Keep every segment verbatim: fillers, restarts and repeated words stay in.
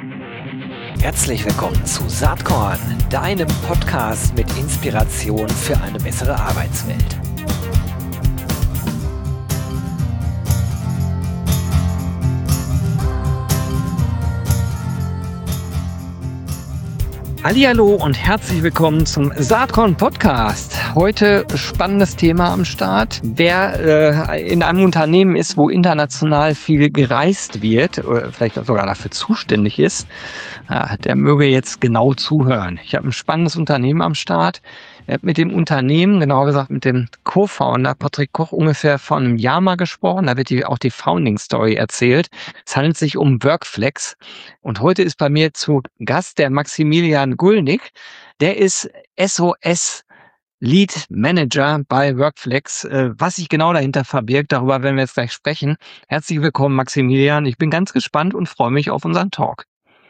Herzlich willkommen zu Saatkorn, deinem Podcast mit Inspiration für eine bessere Arbeitswelt. Hallihallo und herzlich willkommen zum Saatkorn Podcast. Heute spannendes Thema am Start. Wer äh, in einem Unternehmen ist, wo international viel gereist wird, oder vielleicht auch sogar dafür zuständig ist, ja, der möge jetzt genau zuhören. Ich habe ein spannendes Unternehmen am Start. Ich habe mit dem Unternehmen, genauer gesagt mit dem Co-Founder Patrick Koch ungefähr vor einem Jahr mal gesprochen. Da wird die, auch die Founding-Story erzählt. Es handelt sich um Workflex. Und heute ist bei mir zu Gast der Maximilian Gulnick. Der ist S O S Lead Manager bei Workflex. Was sich genau dahinter verbirgt, darüber werden wir jetzt gleich sprechen. Herzlich willkommen, Maximilian. Ich bin ganz gespannt und freue mich auf unseren Talk.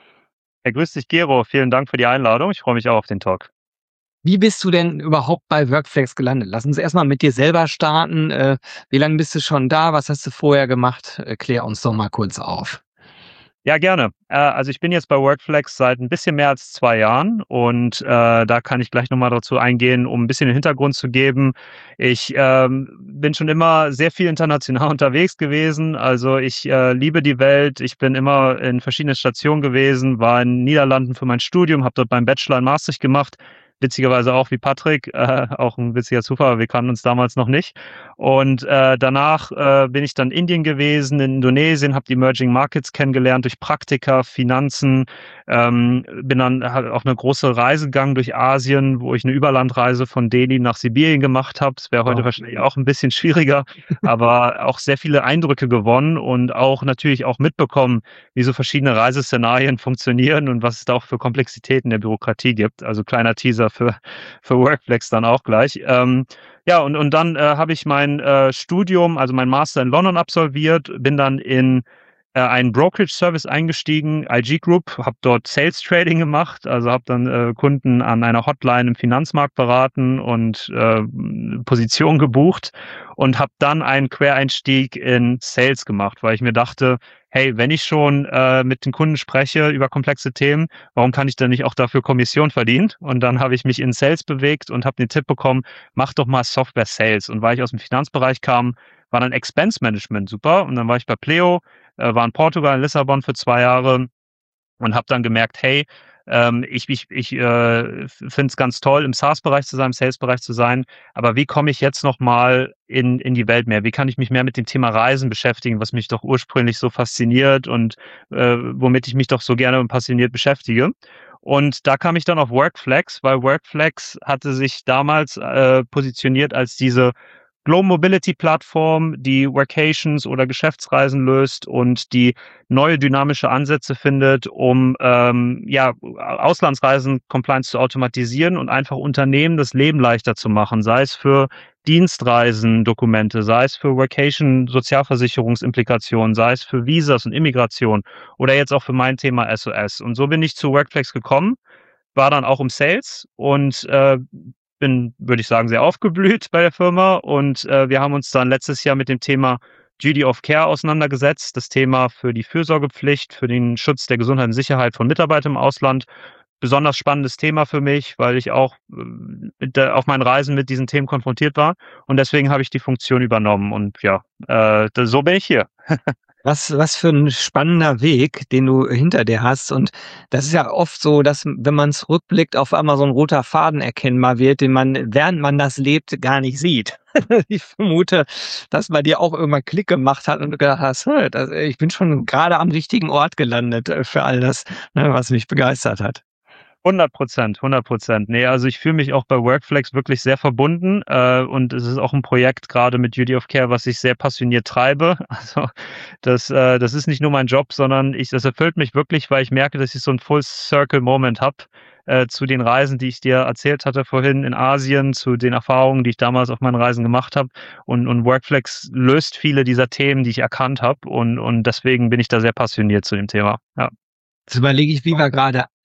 Hey, grüß dich, Gero. Vielen Dank für die Einladung. Ich freue mich auch auf den Talk. Wie bist du denn überhaupt bei Workflex gelandet? Lass uns erstmal mit dir selber starten. Äh, wie lange bist du schon da? Was hast du vorher gemacht? Äh, klär uns doch mal kurz auf. Ja, gerne. Äh, also ich bin jetzt bei Workflex seit ein bisschen mehr als zwei Jahren und äh, da kann ich gleich nochmal dazu eingehen, um ein bisschen den Hintergrund zu geben. Ich ähm, bin schon immer sehr viel international unterwegs gewesen. Also ich äh, liebe die Welt. Ich bin immer in verschiedenen Stationen gewesen, war in den Niederlanden für mein Studium, habe dort beim Bachelor in Maastricht gemacht. Witzigerweise auch wie Patrick, äh, auch ein witziger Zufall, wir kannten uns damals noch nicht. Und äh, danach äh, bin ich dann in Indien gewesen, in Indonesien, habe die Emerging Markets kennengelernt durch Praktika, Finanzen, ähm, bin dann halt auch eine große Reise gegangen durch Asien, wo ich eine Überlandreise von Delhi nach Sibirien gemacht habe. Das wäre heute Wow. wahrscheinlich auch ein bisschen schwieriger, aber auch sehr viele Eindrücke gewonnen und auch natürlich auch mitbekommen, wie so verschiedene Reiseszenarien funktionieren und was es da auch für Komplexitäten der Bürokratie gibt. Also kleiner Teaser für, für Workflex dann auch gleich. Ähm, ja, und, und dann äh, habe ich mein äh, Studium, also mein Master in London absolviert, bin dann in äh, einen Brokerage-Service eingestiegen, I G Group, habe dort Sales Trading gemacht, also habe dann äh, Kunden an einer Hotline im Finanzmarkt beraten und äh, Position gebucht und habe dann einen Quereinstieg in Sales gemacht, weil ich mir dachte, hey, wenn ich schon äh, mit den Kunden spreche über komplexe Themen, warum kann ich dann nicht auch dafür Kommission verdienen? Und dann habe ich mich in Sales bewegt und habe den Tipp bekommen, mach doch mal Software Sales. Und weil ich aus dem Finanzbereich kam, war dann Expense Management super. Und dann war ich bei Pleo, äh, war in Portugal, in Lissabon für zwei Jahre und habe dann gemerkt, hey, ähm, ich, ich, ich äh, finde es ganz toll, im SaaS-Bereich zu sein, im Sales-Bereich zu sein, aber wie komme ich jetzt nochmal in, in die Welt mehr? Wie kann ich mich mehr mit dem Thema Reisen beschäftigen, was mich doch ursprünglich so fasziniert und äh, womit ich mich doch so gerne und passioniert beschäftige? Und da kam ich dann auf Workflex, weil Workflex hatte sich damals äh, positioniert als diese Global Mobility Plattform, die Workations oder Geschäftsreisen löst und die neue dynamische Ansätze findet, um ähm, ja, Auslandsreisen Compliance zu automatisieren und einfach Unternehmen das Leben leichter zu machen, sei es für Dienstreisen, Dokumente, sei es für Workation, Sozialversicherungsimplikationen, sei es für Visas und Immigration oder jetzt auch für mein Thema S O S. Und so bin ich zu Workflex gekommen, war dann auch im Sales und äh, bin, würde ich sagen, sehr aufgeblüht bei der Firma und äh, wir haben uns dann letztes Jahr mit dem Thema Duty of Care auseinandergesetzt, das Thema für die Fürsorgepflicht, für den Schutz der Gesundheit und Sicherheit von Mitarbeitern im Ausland. Besonders spannendes Thema für mich, weil ich auch äh, mit der, auf meinen Reisen mit diesen Themen konfrontiert war und deswegen habe ich die Funktion übernommen und ja, äh, so bin ich hier. Was, was für ein spannender Weg, den du hinter dir hast. Und das ist ja oft so, dass, wenn man es rückblickt, auf einmal so ein roter Faden erkennbar wird, den man, während man das lebt, gar nicht sieht. Ich vermute, dass bei dir auch irgendwann Klick gemacht hat und du gedacht hast, hm, das, ich bin schon gerade am richtigen Ort gelandet für all das, ne, was mich begeistert hat. hundert Prozent, hundert Prozent. Nee, also ich fühle mich auch bei Workflex wirklich sehr verbunden äh, und es ist auch ein Projekt gerade mit Duty of Care, was ich sehr passioniert treibe. Also das, äh, das ist nicht nur mein Job, sondern ich, das erfüllt mich wirklich, weil ich merke, dass ich so einen Full-Circle-Moment habe äh, zu den Reisen, die ich dir erzählt hatte vorhin in Asien, zu den Erfahrungen, die ich damals auf meinen Reisen gemacht habe. Und, und Workflex löst viele dieser Themen, die ich erkannt habe und, und deswegen bin ich da sehr passioniert zu dem Thema. Ja. Jetzt überlege ich, wie wir gerade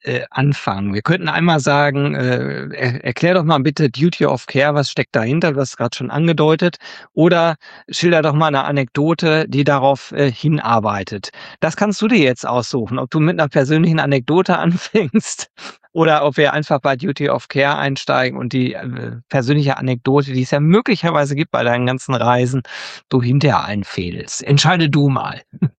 äh, anfangen? Wir könnten einmal sagen, äh, er, erklär doch mal bitte Duty of Care, was steckt dahinter? Du hast es gerade schon angedeutet. Oder schilder doch mal eine Anekdote, die darauf äh, hinarbeitet. Das kannst du dir jetzt aussuchen, ob du mit einer persönlichen Anekdote anfängst oder ob wir einfach bei Duty of Care einsteigen und die äh, persönliche Anekdote, die es ja möglicherweise gibt bei deinen ganzen Reisen, du hinterher einfädelst. Entscheide du mal.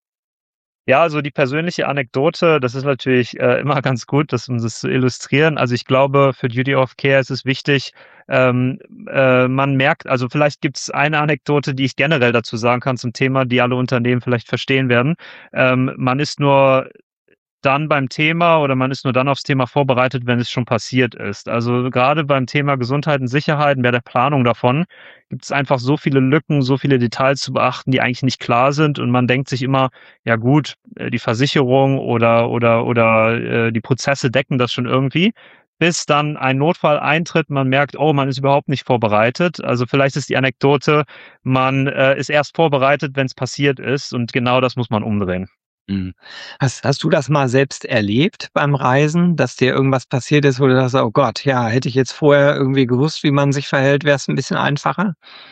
Ja, also die persönliche Anekdote, das ist natürlich äh, immer ganz gut, das, um das zu illustrieren. Also ich glaube, für Duty of Care ist es wichtig, ähm, äh, man merkt, also vielleicht gibt es eine Anekdote, die ich generell dazu sagen kann zum Thema, die alle Unternehmen vielleicht verstehen werden. Ähm, man ist nur dann beim Thema oder man ist nur dann aufs Thema vorbereitet, wenn es schon passiert ist. Also gerade beim Thema Gesundheit und Sicherheit und bei der Planung davon gibt es einfach so viele Lücken, so viele Details zu beachten, die eigentlich nicht klar sind und man denkt sich immer, ja gut, äh, die Versicherung oder oder oder äh, die Prozesse decken das schon irgendwie. Bis dann ein Notfall eintritt, man merkt, oh, man ist überhaupt nicht vorbereitet. Also vielleicht ist die Anekdote, man äh, ist erst vorbereitet, wenn es passiert ist und genau das muss man umdrehen. Mhm. Hast hast du das mal selbst erlebt beim Reisen, dass dir irgendwas passiert ist, wo du sagst: „Oh Gott, ja, hätte ich jetzt vorher irgendwie gewusst, wie man sich verhält, wäre es ein bisschen einfacher?“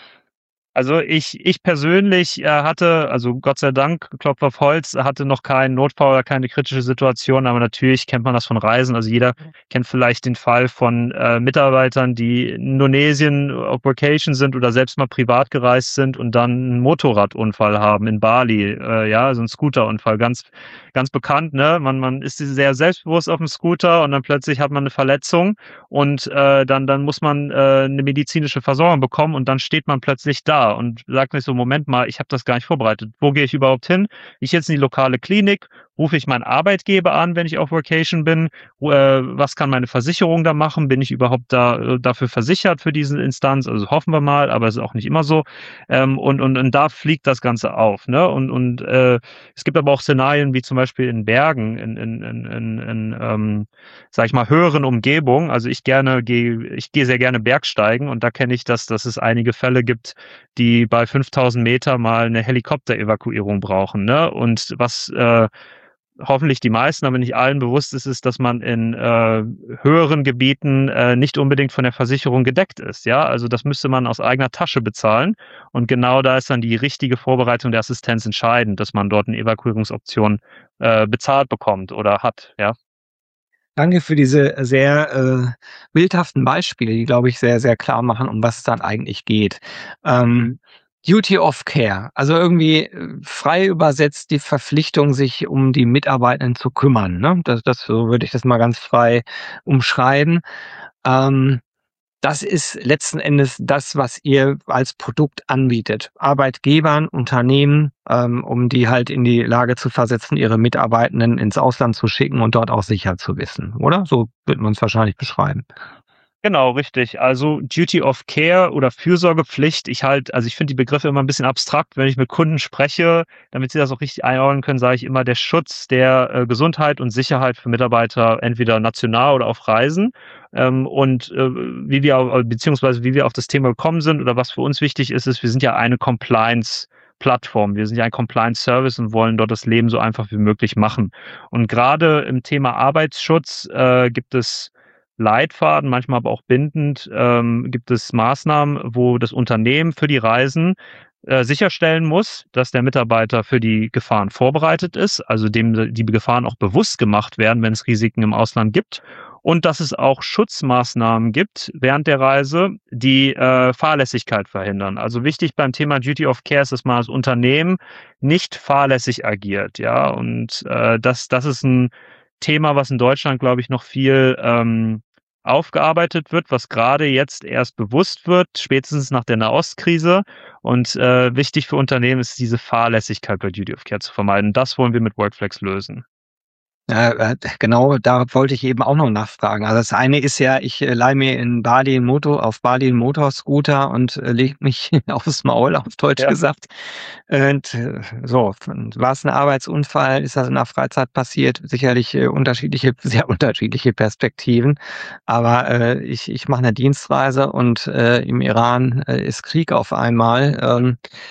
Also ich ich persönlich, äh, hatte also Gott sei Dank, Klopf auf Holz, hatte noch keinen Notfall oder keine kritische Situation, aber natürlich kennt man das von Reisen. Also jeder kennt vielleicht den Fall von, äh, Mitarbeitern, die in Indonesien auf Vacation sind oder selbst mal privat gereist sind und dann 'n Motorradunfall haben in Bali, äh, ja, so 'n Scooterunfall, ganz ganz bekannt, ne? Man man ist sehr selbstbewusst aufm Scooter und dann plötzlich hat man 'ne Verletzung und, äh, dann dann muss man, äh, 'ne medizinische Versorgung bekommen und dann steht man plötzlich da und sagt sich so: „Moment mal, ich habe das gar nicht vorbereitet. Wo gehe ich überhaupt hin? Ich jetzt in die lokale Klinik? Rufe ich meinen Arbeitgeber an, wenn ich auf Vacation bin? Wo äh, was kann meine Versicherung da machen? Bin ich überhaupt da äh, dafür versichert für diese Instanz?“ Also, hoffen wir mal, aber es ist auch nicht immer so. Ähm, und und und da fliegt das Ganze auf, ne? Und und, äh, es gibt aber auch Szenarien wie zum Beispiel in Bergen, in in in in in, ähm, sage ich mal, höheren Umgebungen. Also, ich gerne gehe ich gehe sehr gerne Bergsteigen und da kenne ich das, dass es einige Fälle gibt, die bei fünftausend Meter mal eine Helikopterevakuierung brauchen, ne? Und was, äh, hoffentlich die meisten, aber nicht allen bewusst ist, ist, dass man in äh, höheren Gebieten äh, nicht unbedingt von der Versicherung gedeckt ist. Ja, also das müsste man aus eigener Tasche bezahlen. Und genau da ist dann die richtige Vorbereitung der Assistenz entscheidend, dass man dort eine Evakuierungsoption äh, bezahlt bekommt oder hat. Ja. Danke für diese sehr, äh, bildhaften Beispiele, die, glaube ich, sehr, sehr klar machen, um was es dann eigentlich geht. Ähm, Duty of Care, also irgendwie, äh, frei übersetzt die Verpflichtung, sich um die Mitarbeitenden zu kümmern, ne? Das das so würde ich das mal ganz frei umschreiben. Ähm Das ist letzten Endes das, was ihr als Produkt anbietet. Arbeitgebern, Unternehmen, ähm, um die halt in die Lage zu versetzen, ihre Mitarbeitenden ins Ausland zu schicken und dort auch sicher zu wissen, oder? So wird man es wahrscheinlich beschreiben. Genau, richtig. Also Duty of Care oder Fürsorgepflicht. Ich halt, also ich finde die Begriffe immer ein bisschen abstrakt. Wenn ich mit Kunden spreche, damit sie das auch richtig einordnen können, sage ich immer der Schutz der äh, Gesundheit und Sicherheit für Mitarbeiter, entweder national oder auf Reisen. Ähm, und äh, wie wir, au- beziehungsweise wie wir auf das Thema gekommen sind oder was für uns wichtig ist, ist, wir sind ja eine Compliance Plattform. Wir sind ja ein Compliance Service und wollen dort das Leben so einfach wie möglich machen. Und gerade im Thema Arbeitsschutz äh, gibt es Leitfaden, manchmal aber auch bindend, ähm, gibt es Maßnahmen, wo das Unternehmen für die Reisen äh, sicherstellen muss, dass der Mitarbeiter für die Gefahren vorbereitet ist, also dem die Gefahren auch bewusst gemacht werden, wenn es Risiken im Ausland gibt. Und dass es auch Schutzmaßnahmen gibt während der Reise, die äh, Fahrlässigkeit verhindern. Also wichtig beim Thema Duty of Care ist, dass man als Unternehmen nicht fahrlässig agiert. Ja, und äh, das, das ist ein Thema, was in Deutschland, glaube ich, noch viel ähm, aufgearbeitet wird, was gerade jetzt erst bewusst wird, spätestens nach der Nahostkrise. Und äh, wichtig für Unternehmen ist, diese Fahrlässigkeit bei Duty of Care zu vermeiden. Das wollen wir mit Workflex lösen. Ja, äh, genau, da wollte ich eben auch noch nachfragen. Also das eine ist ja, ich äh, leihe mir in Bali 'n Motor auf Bali 'n Motorscooter und äh, lege mich aufs Maul, auf Deutsch Ja. gesagt. Und äh, so, war es ein Arbeitsunfall? Ist das in der Freizeit passiert? Sicherlich äh, unterschiedliche, sehr unterschiedliche Perspektiven. Aber äh, ich, ich mache eine Dienstreise und äh, im Iran äh, ist Krieg auf einmal. Ähm,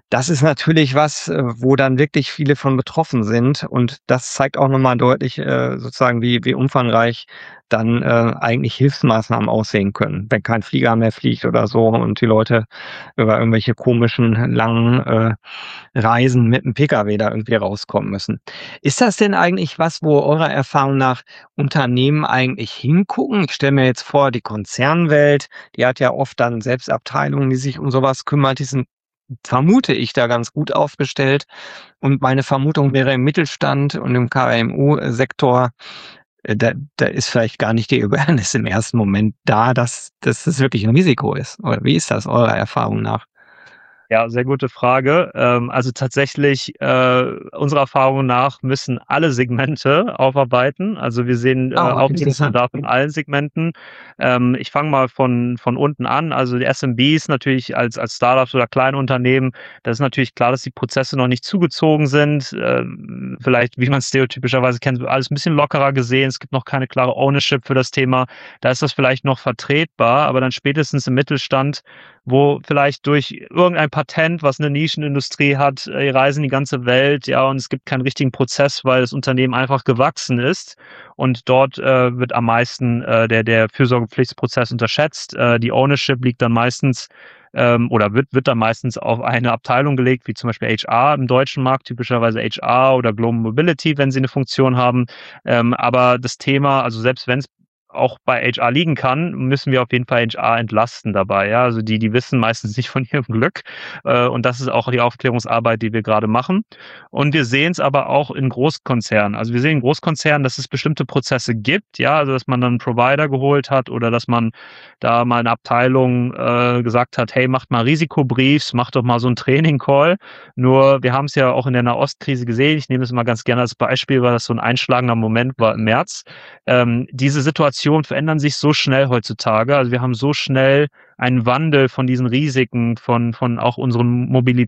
Das ist natürlich was, äh, wo dann wirklich viele von betroffen sind. Und das zeigt auch noch mal deutlich, äh, sozusagen, wie wie umfangreich dann, äh, eigentlich Hilfsmaßnahmen aussehen können, wenn kein Flieger mehr fliegt oder so und die Leute über irgendwelche komischen langen, äh, Reisen mit dem Pkw da irgendwie rauskommen müssen. Ist das denn eigentlich was, wo eurer Erfahrung nach Unternehmen eigentlich hingucken? Ich stelle mir jetzt vor, die Konzernwelt, die hat ja oft dann selbst Abteilungen, die sich um sowas kümmert. Die sind, vermute ich, da ganz gut aufgestellt. Und meine Vermutung wäre, im Mittelstand und im K M U-Sektor, äh, da da ist vielleicht gar nicht die Awareness im ersten Moment da, dass dass das wirklich ein Risiko ist. Oder wie ist das eurer Erfahrung nach? Ja, sehr gute Frage. Ähm, also tatsächlich, äh, unserer Erfahrung nach müssen alle Segmente aufarbeiten. Also wir sehen äh, Ah, interessant. Aufklärungsbedarf in allen Segmenten. Ähm, ich fange mal von von unten an. Also die S M Bs natürlich als als Startups oder kleine Unternehmen, das ist natürlich klar, dass die Prozesse noch nicht zugezogen sind. Ähm, vielleicht, wie man es stereotypischerweise kennt, alles ein bisschen lockerer gesehen. Es gibt noch keine klare Ownership für das Thema. Da ist das vielleicht noch vertretbar, aber dann spätestens im Mittelstand, wo vielleicht durch irgendein Patent, was eine Nischenindustrie hat, äh, reisen die ganze Welt, ja, und es gibt keinen richtigen Prozess, weil das Unternehmen einfach gewachsen ist. Und dort äh, wird am meisten äh, der, der Fürsorgepflichtprozess unterschätzt. Äh, die Ownership liegt dann meistens ähm, oder wird, wird dann meistens auf eine Abteilung gelegt, wie zum Beispiel H R im deutschen Markt, typischerweise H R oder Global Mobility, wenn sie eine Funktion haben. Ähm, aber das Thema, also selbst wenn es auch bei H R liegen kann, müssen wir auf jeden Fall H R entlasten dabei. Ja, also die, die wissen meistens nicht von ihrem Glück. Äh, und das ist auch die Aufklärungsarbeit, die wir gerade machen. Und wir sehen es aber auch in Großkonzernen. Also wir sehen in Großkonzernen, dass es bestimmte Prozesse gibt. Ja, also dass man dann einen Provider geholt hat oder dass man da mal eine Abteilung äh, gesagt hat, hey, macht mal Risikobriefs, macht doch mal so einen Training-Call. Nur wir haben es ja auch in der Nahostkrise gesehen. Ich nehme es mal ganz gerne als Beispiel, weil das so ein einschlagender Moment war im März. Ähm, diese Situationen verändern sich so schnell heutzutage. Also wir haben so schnell einen Wandel von diesen Risiken, von, von auch unseren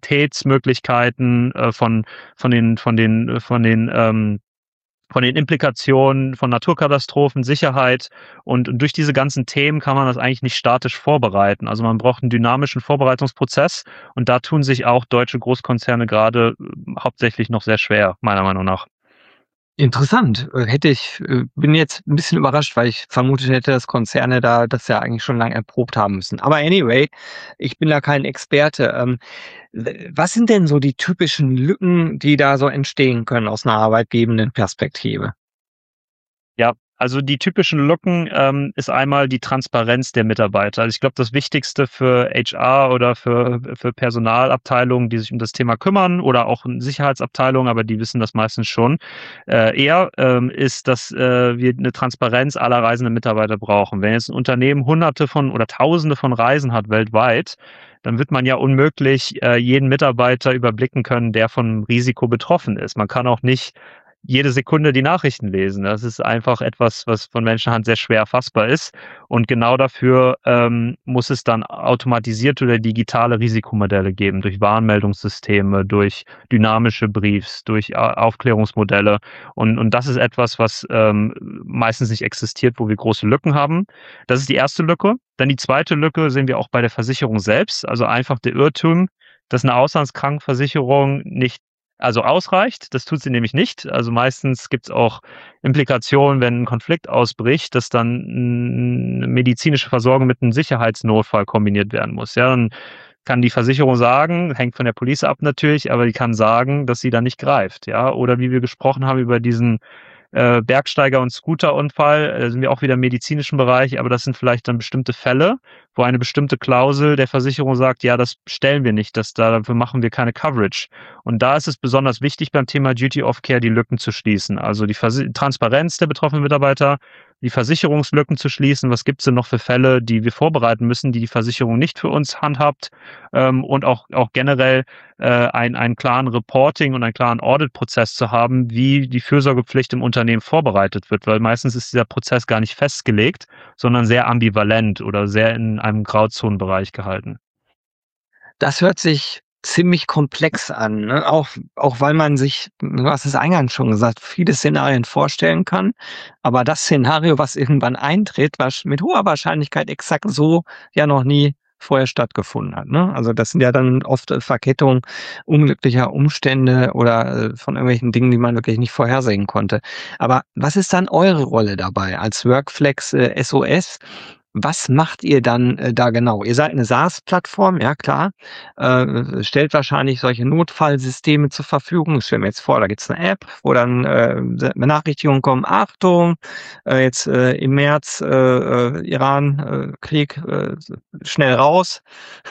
Mobilitätsmöglichkeiten, äh, von, von den, von den, von den, ähm, von den Implikationen von Naturkatastrophen, Sicherheit und, und durch diese ganzen Themen kann man das eigentlich nicht statisch vorbereiten. Also man braucht einen dynamischen Vorbereitungsprozess und da tun sich auch deutsche Großkonzerne gerade äh, hauptsächlich noch sehr schwer, meiner Meinung nach. Interessant. Äh, hätte ich äh, bin jetzt ein bisschen überrascht, weil ich vermutet hätte, dass Konzerne da das ja eigentlich schon lange erprobt haben müssen. Aber anyway, ich bin da kein Experte. Ähm, w was sind denn so die typischen Lücken, die da so entstehen können aus einer arbeitgebenden Perspektive? Ja, also die typischen Lücken ähm, ist einmal die Transparenz der Mitarbeiter. Also ich glaube, das Wichtigste für H R oder für, für Personalabteilungen, die sich um das Thema kümmern oder auch Sicherheitsabteilungen, aber die wissen das meistens schon, äh, eher ähm, ist, dass äh, wir eine Transparenz aller reisenden Mitarbeiter brauchen. Wenn jetzt ein Unternehmen hunderte von oder tausende von Reisen hat weltweit, dann wird man ja unmöglich äh, jeden Mitarbeiter überblicken können, der von Risiko betroffen ist. Man kann auch nicht jede Sekunde die Nachrichten lesen. Das ist einfach etwas, was von Menschenhand sehr schwer erfassbar ist. Und genau dafür ähm, muss es dann automatisierte oder digitale Risikomodelle geben, durch Warnmeldungssysteme, durch dynamische Briefs, durch A- Aufklärungsmodelle. Und, und das ist etwas, was ähm, meistens nicht existiert, wo wir große Lücken haben. Das ist die erste Lücke. Dann die zweite Lücke sehen wir auch bei der Versicherung selbst. Also einfach der Irrtum, dass eine Auslandskrankenversicherung nicht also ausreicht. Das tut sie nämlich nicht. Also meistens gibt es auch Implikationen, wenn ein Konflikt ausbricht, dass dann eine medizinische Versorgung mit einem Sicherheitsnotfall kombiniert werden muss. Ja, dann kann die Versicherung sagen, hängt von der Police ab natürlich, aber die kann sagen, dass sie da nicht greift. Ja, oder wie wir gesprochen haben über diesen äh, Bergsteiger- und Scooterunfall, äh, sind wir auch wieder im medizinischen Bereich, aber das sind vielleicht dann bestimmte Fälle, wo eine bestimmte Klausel der Versicherung sagt, ja, das stellen wir nicht, das, dafür machen wir keine Coverage. Und da ist es besonders wichtig beim Thema Duty of Care, die Lücken zu schließen. Also die Vers Transparenz der betroffenen Mitarbeiter, die Versicherungslücken zu schließen. Was gibt es denn noch für Fälle, die wir vorbereiten müssen, die die Versicherung nicht für uns handhabt? Ähm, und auch, auch generell äh, ein, einen klaren Reporting und einen klaren Audit-Prozess zu haben, wie die Fürsorgepflicht im Unternehmen vorbereitet wird. Weil meistens ist dieser Prozess gar nicht festgelegt, sondern sehr ambivalent oder sehr in einem Grauzonenbereich gehalten. Das hört sich ziemlich komplex an, ne? Auch auch weil man sich, du hast es eingangs schon gesagt, viele Szenarien vorstellen kann, aber das Szenario, was irgendwann eintritt, was mit hoher Wahrscheinlichkeit exakt so ja noch nie vorher stattgefunden hat, ne? Also, das sind ja dann oft äh, Verkettungen unglücklicher Umstände oder äh, von irgendwelchen Dingen, die man wirklich nicht vorhersehen konnte. Aber was ist dann eure Rolle dabei als Workflex äh, S O S? Was macht ihr dann äh, da genau? Ihr seid eine SaaS-Plattform, ja klar, äh, stellt wahrscheinlich solche Notfallsysteme zur Verfügung. Ich stelle mir jetzt vor, da gibt's eine App, wo dann äh, Benachrichtigungen kommen: „Achtung, äh, jetzt äh, im März äh, äh, Iran, äh, Krieg, äh, schnell raus."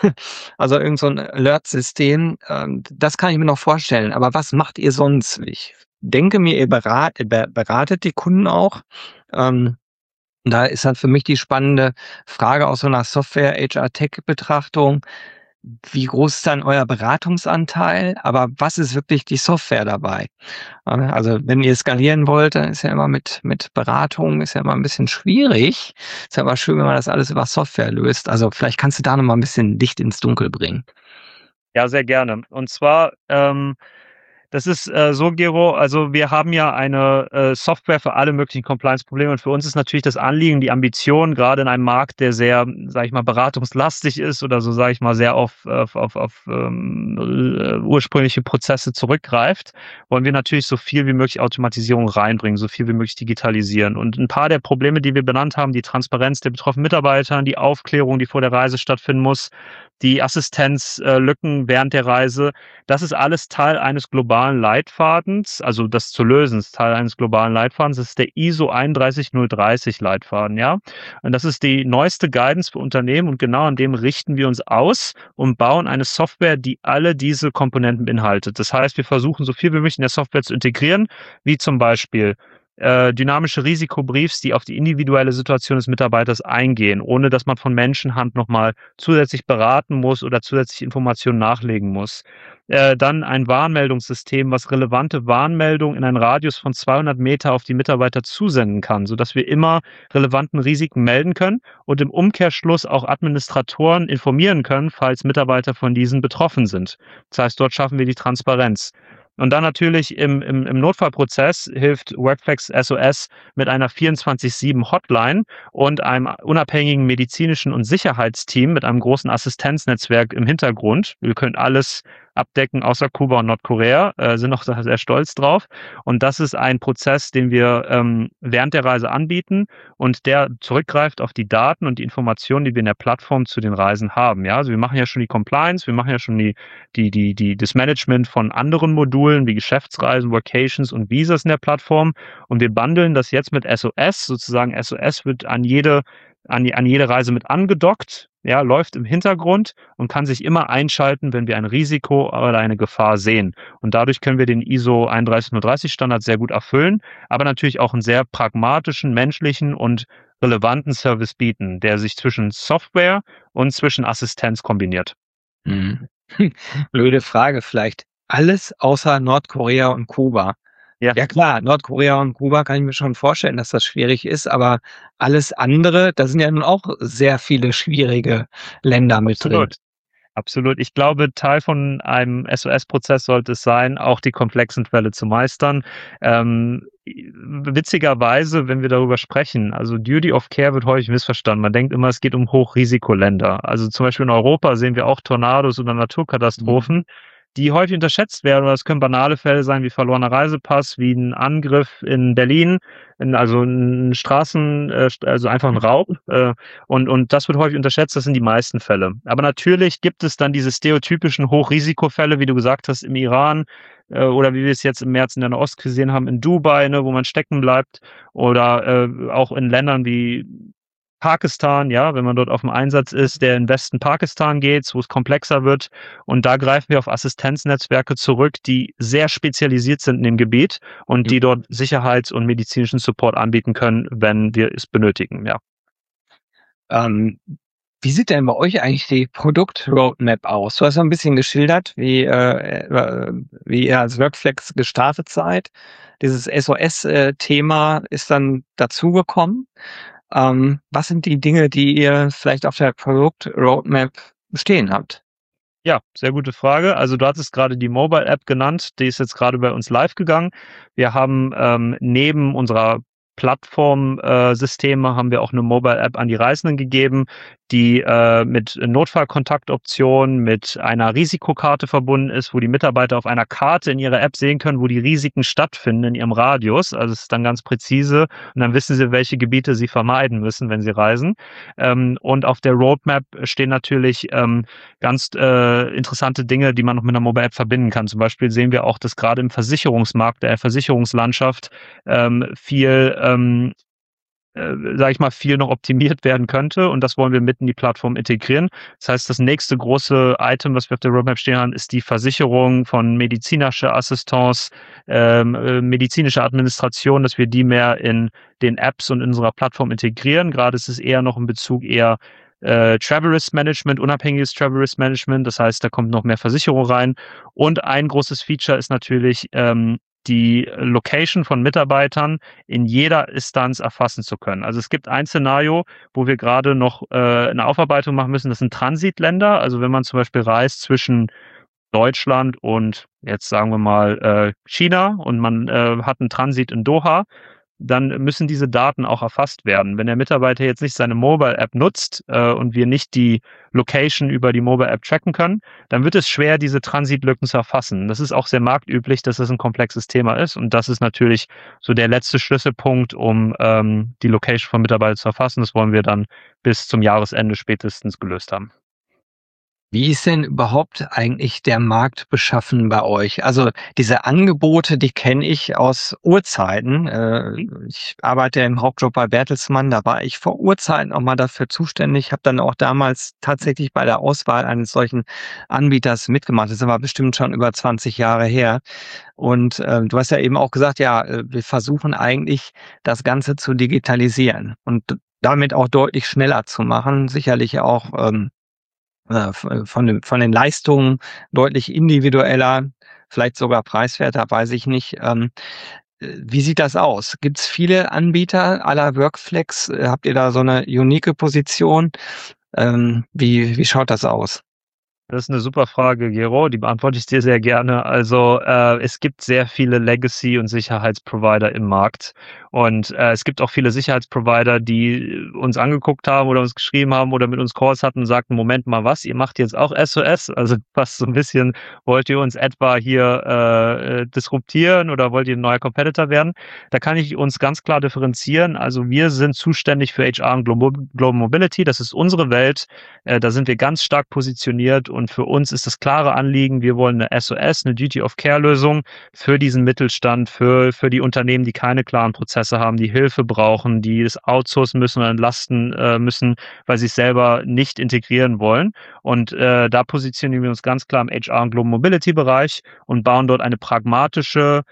Also irgend so 'n Alert-System, ähm, das kann ich mir noch vorstellen. Aber was macht ihr sonst? Ich denke mir, ihr berat be beratet die Kunden auch. Ähm, Da ist dann für mich die spannende Frage aus so einer Software-H R-Tech-Betrachtung: Wie groß ist dann euer Beratungsanteil? Aber was ist wirklich die Software dabei? Äh, also, wenn ihr skalieren wollt, dann ist ja immer mit mit Beratung ist ja immer ein bisschen schwierig. Ist ja aber schön, wenn man das alles über Software löst. Also, vielleicht kannst du da noch mal 'n bisschen Licht ins Dunkel bringen. Ja, sehr gerne. Und zwar, ähm, das ist äh, so, Gero, also wir haben ja eine äh, Software für alle möglichen Compliance-Probleme und für uns ist natürlich das Anliegen, die Ambition, gerade in einem Markt, der sehr, sage ich mal, beratungslastig ist oder so, sage ich mal, sehr auf, auf, auf, auf ähm, äh, ursprüngliche Prozesse zurückgreift, wollen wir natürlich so viel wie möglich Automatisierung reinbringen, so viel wie möglich digitalisieren. Und ein paar der Probleme, die wir benannt haben, die Transparenz der betroffenen Mitarbeiter, die Aufklärung, die vor der Reise stattfinden muss, die Assistenzlücken während der Reise, das ist alles Teil eines globalen Leitfadens, also das zu lösen ist Teil eines globalen Leitfadens. Das ist der I S O einunddreißig null dreißig Leitfaden, ja. Und das ist die neueste Guidance für Unternehmen und genau an dem richten wir uns aus und bauen eine Software, die alle diese Komponenten beinhaltet. Das heißt, wir versuchen so viel wie möglich in der Software zu integrieren, wie zum Beispiel äh, dynamische Risikobriefs, die auf die individuelle Situation des Mitarbeiters eingehen, ohne dass man von Menschenhand nochmal zusätzlich beraten muss oder zusätzlich Informationen nachlegen muss. Äh, dann ein Warnmeldungssystem, was relevante Warnmeldungen in einen Radius von zweihundert Meter auf die Mitarbeiter zusenden kann, sodass wir immer relevanten Risiken melden können und im Umkehrschluss auch Administratoren informieren können, falls Mitarbeiter von diesen betroffen sind. Das heißt, dort schaffen wir die Transparenz. Und dann natürlich im, im, im Notfallprozess hilft Workflex S O S mit einer vierundzwanzig sieben Hotline und einem unabhängigen medizinischen und Sicherheitsteam mit einem großen Assistenznetzwerk im Hintergrund. Wir können alles abdecken, außer Kuba und Nordkorea, äh, sind auch sehr stolz drauf. Und das ist ein Prozess, den wir ähm, während der Reise anbieten und der zurückgreift auf die Daten und die Informationen, die wir in der Plattform zu den Reisen haben. Ja, also wir machen ja schon die Compliance, wir machen ja schon die, die, die, die, das Management von anderen Modulen wie Geschäftsreisen, Vacations und Visas in der Plattform und wir bundeln das jetzt mit S O S, sozusagen S O S wird an jede an, die, an jede Reise mit angedockt, ja, läuft im Hintergrund und kann sich immer einschalten, wenn wir ein Risiko oder eine Gefahr sehen. Und dadurch können wir den I S O einunddreißig null dreißig Standard sehr gut erfüllen, aber natürlich auch einen sehr pragmatischen, menschlichen und relevanten Service bieten, der sich zwischen Software und zwischen Assistenz kombiniert. Mhm. Blöde Frage vielleicht. Alles außer Nordkorea und Kuba. Ja. Ja klar, Nordkorea und Kuba kann ich mir schon vorstellen, dass das schwierig ist, aber alles andere, da sind ja nun auch sehr viele schwierige Länder mit drin. Absolut. Absolut. Ich glaube, Teil von einem S O S-Prozess sollte es sein, auch die komplexen Fälle zu meistern. Ähm, witzigerweise, wenn wir darüber sprechen, also Duty of Care wird häufig missverstanden. Man denkt immer, es geht um Hochrisikoländer. Also zum Beispiel in Europa sehen wir auch Tornados oder Naturkatastrophen, Mhm. die häufig unterschätzt werden. Oder es können banale Fälle sein wie verlorener Reisepass, wie ein Angriff in Berlin, in, also ein Straßen, äh, also einfach ein Raub. Äh, und, und das wird häufig unterschätzt, das sind die meisten Fälle. Aber natürlich gibt es dann diese stereotypischen Hochrisikofälle, wie du gesagt hast, im Iran äh, oder wie wir es jetzt im März in der Nahost gesehen haben, in Dubai, ne, wo man stecken bleibt. Oder äh, auch in Ländern wie Pakistan, ja, wenn man dort auf dem Einsatz ist, der in Westen Pakistan geht, wo es komplexer wird. Und da greifen wir auf Assistenznetzwerke zurück, die sehr spezialisiert sind in dem Gebiet und die dort Sicherheits- und medizinischen Support anbieten können, wenn wir es benötigen, ja. Ähm, wie sieht denn bei euch eigentlich die Produkt-Roadmap aus? Du hast ja ein bisschen geschildert, wie, äh, äh, wie ihr als Workflex gestartet seid. Dieses S O S-Thema ist dann dazugekommen. Ähm, was sind die Dinge, die ihr vielleicht auf der Produkt-Roadmap stehen habt? Ja, sehr gute Frage. Also du hattest gerade die Mobile-App genannt, die ist jetzt gerade bei uns live gegangen. Wir haben ähm, neben unserer Plattformsysteme äh, haben wir auch eine Mobile-App an die Reisenden gegeben, die äh, mit Notfallkontaktoptionen, mit einer Risikokarte verbunden ist, wo die Mitarbeiter auf einer Karte in ihrer App sehen können, wo die Risiken stattfinden in ihrem Radius. Also es ist dann ganz präzise und dann wissen sie, welche Gebiete sie vermeiden müssen, wenn sie reisen. Ähm, und auf der Roadmap stehen natürlich ähm, ganz äh, interessante Dinge, die man noch mit einer Mobile-App verbinden kann. Zum Beispiel sehen wir auch, dass gerade im Versicherungsmarkt, der Versicherungslandschaft ähm, viel ähm, äh, sage ich mal, viel noch optimiert werden könnte und das wollen wir mit in die Plattform integrieren. Das heißt, das nächste große Item, was wir auf der Roadmap stehen haben, ist die Versicherung von medizinischer Assistance, ähm, äh, medizinische Administration, dass wir die mehr in den Apps und in unserer Plattform integrieren. Gerade ist es eher noch in Bezug eher äh, Travel Risk Management, unabhängiges Travel Risk Management. Das heißt, da kommt noch mehr Versicherung rein. Und ein großes Feature ist natürlich ähm, die Location von Mitarbeitern in jeder Instanz erfassen zu können. Also es gibt ein Szenario, wo wir gerade noch äh, eine Aufarbeitung machen müssen. Das sind Transitländer. Also wenn man zum Beispiel reist zwischen Deutschland und jetzt sagen wir mal äh, China und man äh, hat einen Transit in Doha, dann müssen diese Daten auch erfasst werden. Wenn der Mitarbeiter jetzt nicht seine Mobile-App nutzt äh, und wir nicht die Location über die Mobile-App tracken können, dann wird es schwer, diese Transitlücken zu erfassen. Das ist auch sehr marktüblich, dass das ein komplexes Thema ist und das ist natürlich so der letzte Schlüsselpunkt, um ähm, die Location von Mitarbeitern zu erfassen. Das wollen wir dann bis zum Jahresende spätestens gelöst haben. Wie ist denn überhaupt eigentlich der Markt beschaffen bei euch? Also diese Angebote, die kenne ich aus Urzeiten. Äh, ich arbeite ja im Hauptjob bei Bertelsmann, da war ich vor Urzeiten auch mal dafür zuständig, habe dann auch damals tatsächlich bei der Auswahl eines solchen Anbieters mitgemacht. Das ist aber bestimmt schon über zwanzig Jahre her. Und äh, du hast ja eben auch gesagt, ja, äh, wir versuchen eigentlich das Ganze zu digitalisieren und damit auch deutlich schneller zu machen. Sicherlich auch ähm, von den, von den Leistungen deutlich individueller, vielleicht sogar preiswerter, weiß ich nicht. Ähm, wie sieht das aus? Gibt es viele Anbieter aller Workflex? Habt ihr da so eine unique Position? Ähm, wie, wie schaut das aus? Das ist eine super Frage, Gero, die beantworte ich dir sehr gerne. Also äh, es gibt sehr viele Legacy- und Sicherheitsprovider im Markt und äh, es gibt auch viele Sicherheitsprovider, die uns angeguckt haben oder uns geschrieben haben oder mit uns Calls hatten und sagten, Moment mal was, ihr macht jetzt auch S O S? Also fast so ein bisschen, wollt ihr uns etwa hier äh, disruptieren oder wollt ihr ein neuer Competitor werden? Da kann ich uns ganz klar differenzieren. Also wir sind zuständig für H R und Global Mobility, das ist unsere Welt, äh, da sind wir ganz stark positioniert und Und für uns ist das klare Anliegen, wir wollen eine S O S, eine Duty of Care Lösung für diesen Mittelstand, für, für die Unternehmen, die keine klaren Prozesse haben, die Hilfe brauchen, die das outsourcen müssen oder entlasten äh, müssen, weil sie es selber nicht integrieren wollen. Und äh, da positionieren wir uns ganz klar im H R und Global Mobility Bereich und bauen dort eine pragmatische,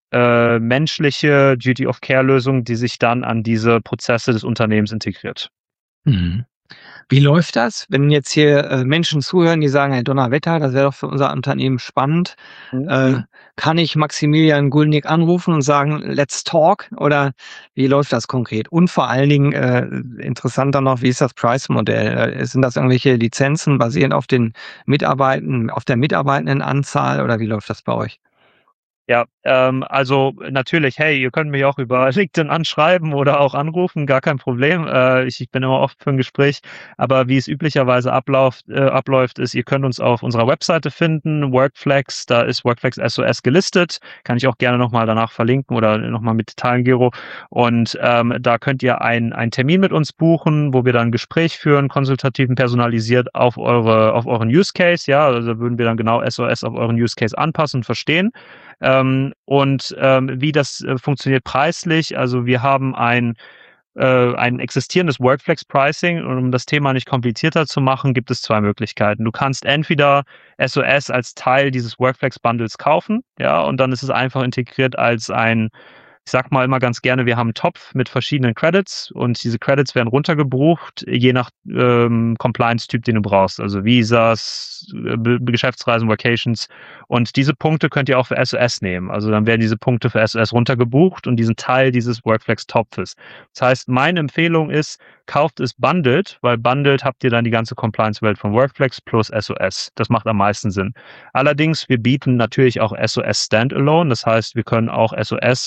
äh, menschliche Duty of Care Lösung, die sich dann an diese Prozesse des Unternehmens integriert. Mhm. Wie läuft das, wenn jetzt hier äh, Menschen zuhören, die sagen, hey Donnerwetter, das wäre doch für unser Unternehmen spannend. Mhm. Äh, kann ich Maximilian Gulnick anrufen und sagen, let's talk? Oder wie läuft das konkret? Und vor allen Dingen äh, interessanter noch, wie ist das Price-Modell? Äh, sind das irgendwelche Lizenzen basierend auf den Mitarbeitenden, auf der Mitarbeitendenanzahl oder wie läuft das bei euch? Ja, ähm, also natürlich, hey, ihr könnt mich auch über LinkedIn anschreiben oder auch anrufen, gar kein Problem. Äh, ich, ich bin immer offen für ein Gespräch. Aber wie es üblicherweise abläuft, äh, abläuft, ist, ihr könnt uns auf unserer Webseite finden, Workflex, da ist Workflex S O S gelistet. Kann ich auch gerne nochmal danach verlinken oder nochmal mit Teilen, Gero. Und ähm, da könnt ihr ein- einen Termin mit uns buchen, wo wir dann ein Gespräch führen, konsultativ und personalisiert auf eure, auf euren Use Case. Ja, also würden wir dann genau S O S auf euren Use Case anpassen und verstehen. Ähm, und ähm, wie das äh, funktioniert preislich, also wir haben ein, äh, ein existierendes Workflex-Pricing und um das Thema nicht komplizierter zu machen, gibt es zwei Möglichkeiten. Du kannst entweder S O S als Teil dieses Workflex-Bundles kaufen, ja, und dann ist es einfach integriert als ein, ich sag mal immer ganz gerne, wir haben einen Topf mit verschiedenen Credits und diese Credits werden runtergebucht, je nach ähm, Compliance-Typ, den du brauchst. Also Visas, äh, Geschäftsreisen, Vacations. Und diese Punkte könnt ihr auch für S O S nehmen. Also dann werden diese Punkte für S O S runtergebucht und diesen Teil dieses Workflex-Topfes. Das heißt, meine Empfehlung ist, kauft es bundled, weil bundled habt ihr dann die ganze Compliance-Welt von Workflex plus S O S. Das macht am meisten Sinn. Allerdings, wir bieten natürlich auch S O S Standalone. Das heißt, wir können auch S O S in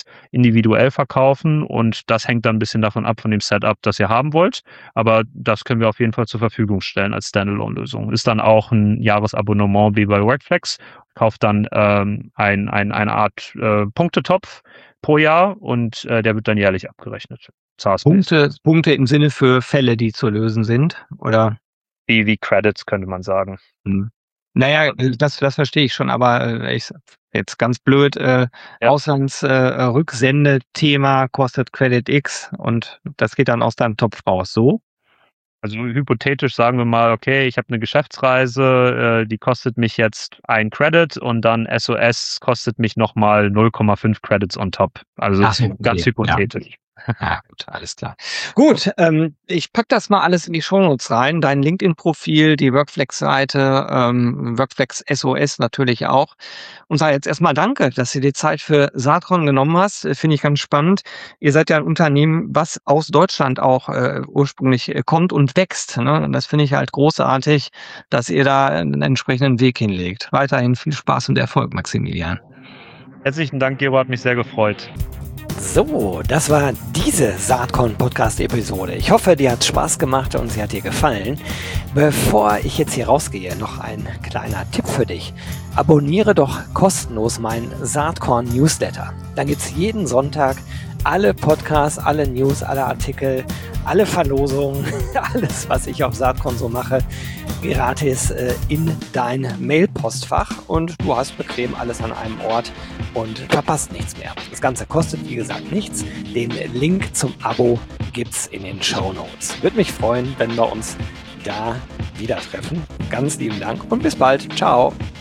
individuell verkaufen und das hängt dann ein bisschen davon ab, von dem Setup, das ihr haben wollt. Aber das können wir auf jeden Fall zur Verfügung stellen als Standalone-Lösung. Ist dann auch ein Jahresabonnement wie bei Workflex, kauft dann ähm, ein, ein, eine Art äh, Punktetopf pro Jahr und äh, der wird dann jährlich abgerechnet. Punkte, Punkte im Sinne für Fälle, die zu lösen sind, oder? Wie, wie Credits, könnte man sagen. Hm. Naja, das, das verstehe ich schon, aber äh, ich, jetzt ganz blöd, äh, ja. Auslandsrücksendethema äh, kostet Credit X und das geht dann aus deinem Topf raus, so? Also hypothetisch sagen wir mal, okay, ich habe eine Geschäftsreise, äh, die kostet mich jetzt ein Credit und dann S O S kostet mich nochmal null Komma fünf Credits on top. Also Ach so, okay. Ganz hypothetisch. Ja. Ja, gut, alles klar. Gut, ähm, ich pack das mal alles in die Shownotes rein. Dein LinkedIn-Profil, die Workflex-Seite, ähm, Workflex S O S natürlich auch. Und sage jetzt erstmal danke, dass du dir Zeit für Saatkorn genommen hast. Finde ich ganz spannend. Ihr seid ja ein Unternehmen, was aus Deutschland auch äh, ursprünglich äh, kommt und wächst. Ne? Und das finde ich halt großartig, dass ihr da einen entsprechenden Weg hinlegt. Weiterhin viel Spaß und Erfolg, Maximilian. Herzlichen Dank, Gero, hat mich sehr gefreut. So, das war diese Saatkorn-Podcast-Episode. Ich hoffe, dir hat Spaß gemacht und sie hat dir gefallen. Bevor ich jetzt hier rausgehe, noch ein kleiner Tipp für dich. Abonniere doch kostenlos meinen Saatkorn-Newsletter. Dann gibt es jeden Sonntag alle Podcasts, alle News, alle Artikel, alle Verlosungen, alles, was ich auf Saatkorn so mache, gratis äh, in dein Mailpostfach und du hast bequem alles an einem Ort und verpasst nichts mehr. Das Ganze kostet, wie gesagt, nichts. Den Link zum Abo gibt's in den Shownotes. Würde mich freuen, wenn wir uns da wieder treffen. Ganz lieben Dank und bis bald. Ciao.